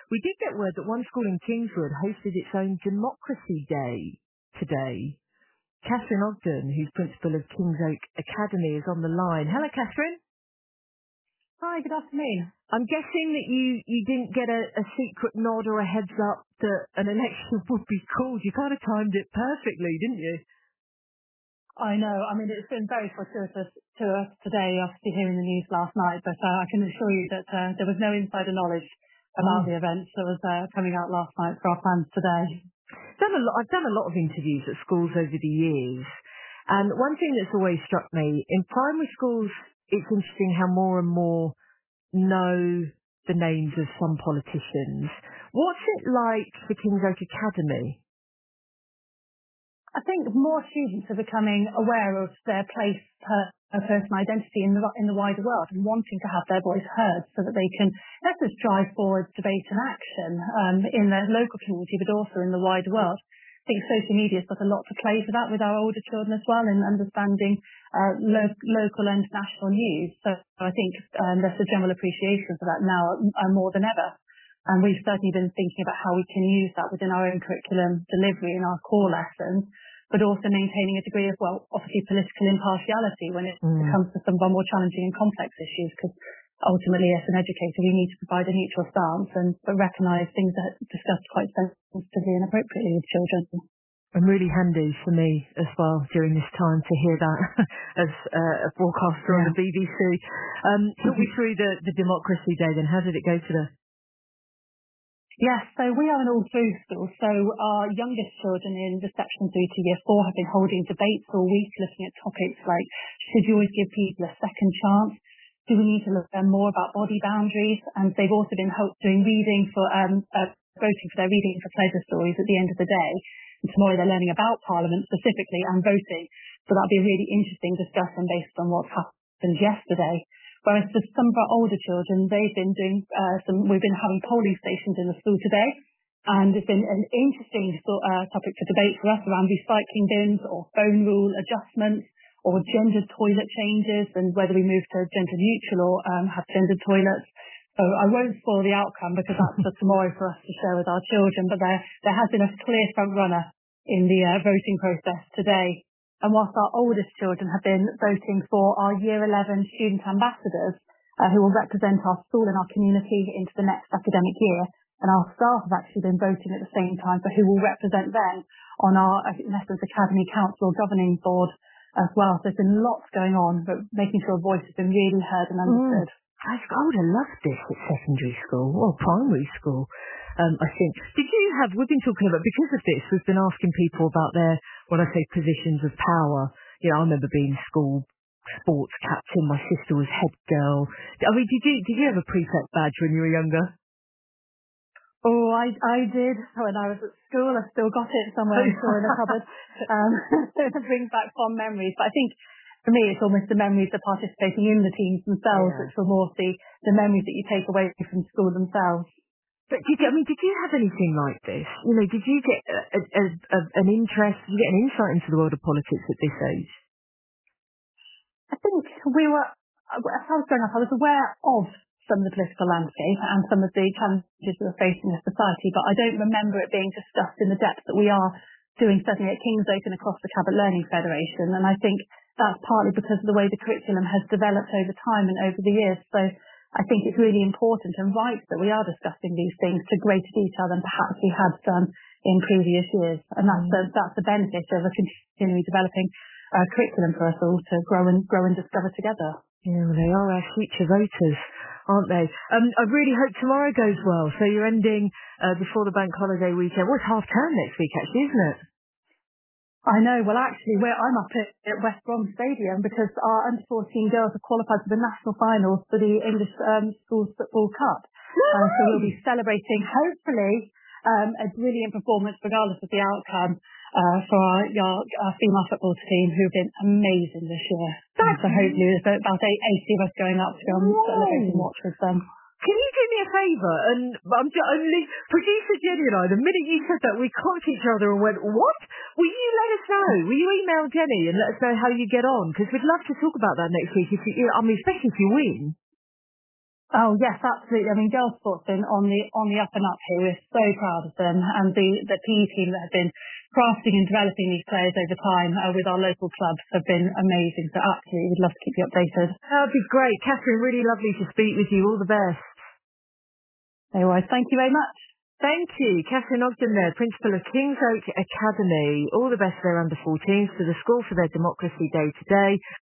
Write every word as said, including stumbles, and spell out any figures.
We did get word that one school in Kingswood hosted its own Democracy Day today. Catherine Ogden, who's principal of Kings Oak Academy, is on the line. Hello, Catherine. Hi, good afternoon. I'm guessing that you, you didn't get a, a secret nod or a heads up that an election would be called. You kind of timed it perfectly, didn't you? I know. I mean, it's been very fortuitous to us today, obviously hearing the news last night, but uh, I can assure you that uh, there was no insider knowledge about Oh. the events that was uh, coming out last night for our plans today. Done a lot, I've done a lot of interviews at schools over the years, and one thing that's always struck me, in primary schools, it's interesting how more and more know the names of some politicians. What's it like for Kings Oak Academy? I think more students are becoming aware of their place, her, her personal identity in the in the wider world, and wanting to have their voice heard, so that they can not just drive forward debate and action um, in their local community, but also in the wider world. I think social media has got a lot to play for that with our older children as well, in understanding uh, lo- local and national news. So I think um, there's a general appreciation for that now uh, more than ever. And we've certainly been thinking about how we can use that within our own curriculum delivery in our core lessons, but also maintaining a degree of, well, obviously political impartiality when it Mm. comes to some of our more challenging and complex issues, because ultimately as an educator we need to provide a neutral stance and but recognise things that are discussed quite sensitively and appropriately with children. And really handy for me as well during this time to hear that as uh, a broadcaster on Yeah. the B B C. Um, talk me through the, the Democracy Day then. How did it go today? Yes, so we are an all-through school, so our youngest children in reception through to year four have been holding debates all week, looking at topics like, should you always give people a second chance? Do we need to learn more about body boundaries? And they've also been ho- doing reading for, um, uh, voting for their reading for pleasure stories at the end of the day. And tomorrow they're learning about Parliament specifically and voting. So that'll be a really interesting discussion based on what's happened yesterday. Whereas for some of our older children, they've been doing uh, some, we've been having polling stations in the school today, and it's been an interesting sort, uh, topic for debate for us around recycling bins or phone rule adjustments or gender toilet changes and whether we move to gender neutral or um, have gendered toilets. So I won't spoil the outcome because that's for tomorrow for us to share with our children, but there, there has been a clear front runner in the uh, voting process today. And whilst our oldest children have been voting for our Year eleven student ambassadors, uh, who will represent our school and our community into the next academic year, and our staff have actually been voting at the same time for who will represent them on our, uh, in essence, Academy Council governing board as well. So there's been lots going on, but making sure a voice has been really heard and understood. Mm. I, I would have loved this at secondary school or primary school. Um, I think. Did you have? We've been talking about because of this. We've been asking people about their, when I say positions of power. You know, I remember being school sports captain. My sister was head girl. I mean, did you did you have a prefect badge when you were younger? Oh, I I did when I was at school. I've still got it somewhere, I'm sure, in a cupboard. Um, it brings back fond memories. But I think for me, it's almost the memories of participating in the teams themselves, Yeah. which were more the the memories that you take away from school themselves. But did you, I mean, did you have anything like this? You know, did you get a, a, a, an interest, did you get an insight into the world of politics at this age? I think we were, as I was growing up, I was aware of some of the political landscape and some of the challenges we were facing as a society, but I don't remember it being discussed in the depth that we are doing certainly at Kings Oak and across the Cabot Learning Federation. And I think that's partly because of the way the curriculum has developed over time and over the years. So I think it's really important and right that we are discussing these things to greater detail than perhaps we had done in previous years. And that's the, that's the benefit of a continually developing uh, curriculum for us all to grow and grow and discover together. Yeah, well, they are our future voters, aren't they? Um, I really hope tomorrow goes well. So you're ending uh, before the bank holiday weekend. Well, it's half term next week, actually, isn't it? I know. Well, actually, we're, I'm up at, at West Brom Stadium because our under fourteen girls have qualified for the national finals for the English um, Schools Football Cup. Uh, so we'll be celebrating, hopefully, um, a brilliant performance, regardless of the outcome, uh, for our, our, our female football team, who've been amazing this year. Um, so hopefully there's about eight, eighty of us going up to go and celebrate and watch with them. Can you do me a favour? And I'm just, only producer Jenny and I, the minute you said that, we clocked each other and went, what? Will you let us know? Will you email Jenny and let us know how you get on? Because we'd love to talk about that next week. If you, I mean, especially if you win. Oh yes, absolutely. I mean, girls sport's been on the on the up and up here. We're so proud of them, and the the P E team that have been crafting and developing these players over time uh, with our local clubs have been amazing. So absolutely, we'd love to keep you updated. That would be great. Catherine, really lovely to speak with you. All the best. No worries. Thank you very much. Thank you. Catherine Ogden there, Principal of Kings Oak Academy. All the best for their under fourteens, to the school for their Democracy Day today.